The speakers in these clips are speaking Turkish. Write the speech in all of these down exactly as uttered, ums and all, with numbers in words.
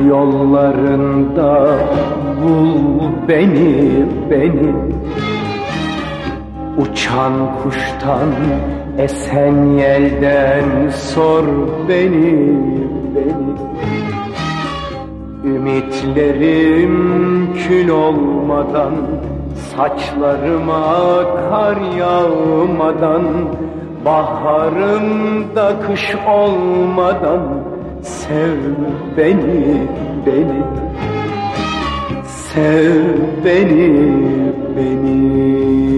yollarında bul beni, beni. Uçan kuştan, esen yelden sor beni, beni. Ümitlerim kül olmadan, saçlarıma kar yağmadan, baharımda kış olmadan sev beni, beni. Sev beni, beni.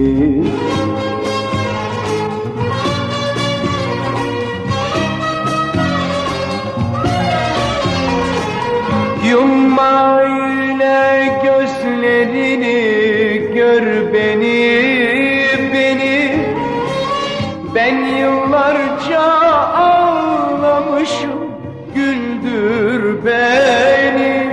Yumma öyle gözlerini, gör beni, beni. Ben yıllarca ağlamışım, güldür beni.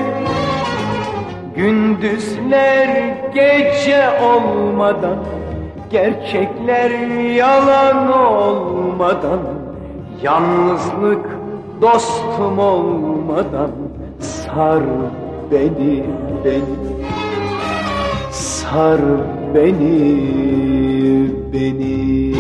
Gündüzler gece olmadan, gerçekler yalan olmadan, yalnızlık dostum olmadan sar beni, beni. Sar beni, beni.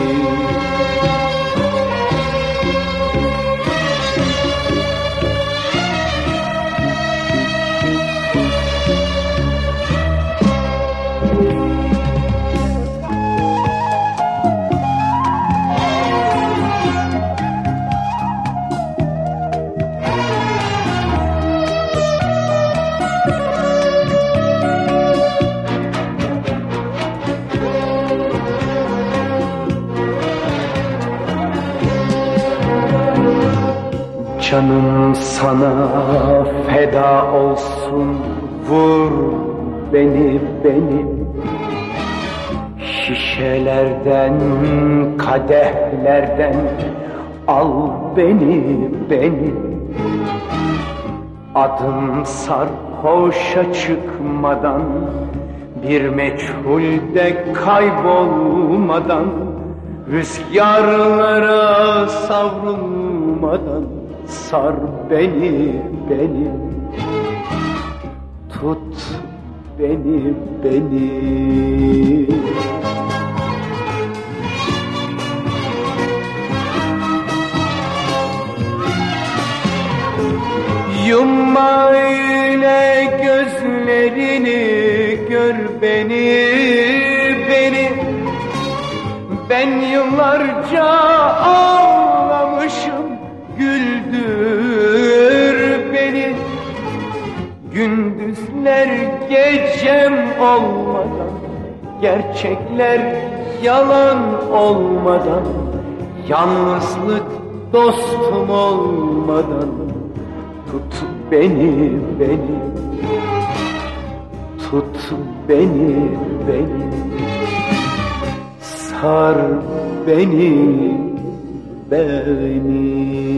Canım sana feda olsun, vur beni, beni. Şişelerden, kadehlerden al beni, beni. Adım sarhoşa çıkmadan, bir meçhulde kaybolmadan, rüzgarlara savrulmadan sar beni, beni. Tut beni, beni. Yumma öyle gözlerini, gör beni, beni. Ben yıllarca ağlamışım, güldür beni. Gündüzler gecem olmadan, gerçekler yalan olmadan, yalnızlık dostum olmadan tut beni, beni. Tut beni, beni. Sar beni, beni.